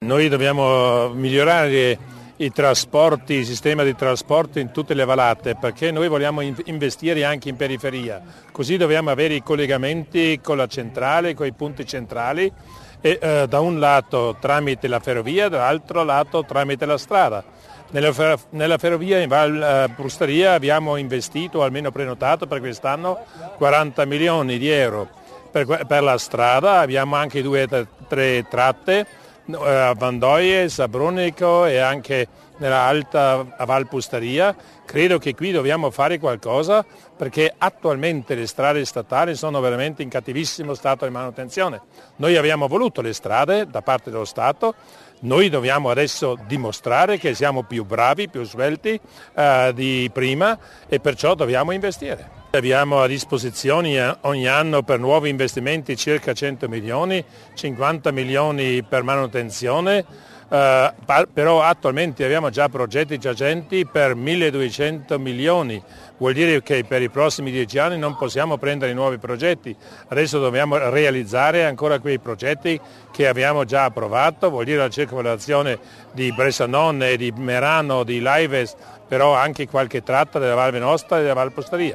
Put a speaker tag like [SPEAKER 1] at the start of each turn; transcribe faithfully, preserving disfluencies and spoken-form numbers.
[SPEAKER 1] noi dobbiamo migliorare i trasporti, il sistema di trasporto in tutte le vallate, perché noi vogliamo investire anche in periferia, così dobbiamo avere i collegamenti con la centrale, con i punti centrali, e, eh, da un lato tramite la ferrovia, dall'altro lato tramite la strada. Nella, fer- nella ferrovia in Val Pusteria abbiamo investito, almeno prenotato per quest'anno, quaranta milioni di euro. Per, per la strada abbiamo anche due o tre tratte, a Vandoie, Sabronico e anche nella alta Val Pusteria. Credo che qui dobbiamo fare qualcosa perché attualmente le strade statali sono veramente in cattivissimo stato di manutenzione. Noi abbiamo voluto le strade da parte dello Stato, noi dobbiamo adesso dimostrare che siamo più bravi, più svelti eh, di prima e perciò dobbiamo investire. Abbiamo a disposizione ogni anno per nuovi investimenti circa cento milioni, cinquanta milioni per manutenzione, eh, però attualmente abbiamo già progetti giacenti per milleduecento milioni. Vuol dire che per i prossimi dieci anni non possiamo prendere nuovi progetti, adesso dobbiamo realizzare ancora quei progetti che abbiamo già approvato, vuol dire la circolazione di Bressanone, di Merano, di Laives, però anche qualche tratta della Val Venosta e della Val Pusteria.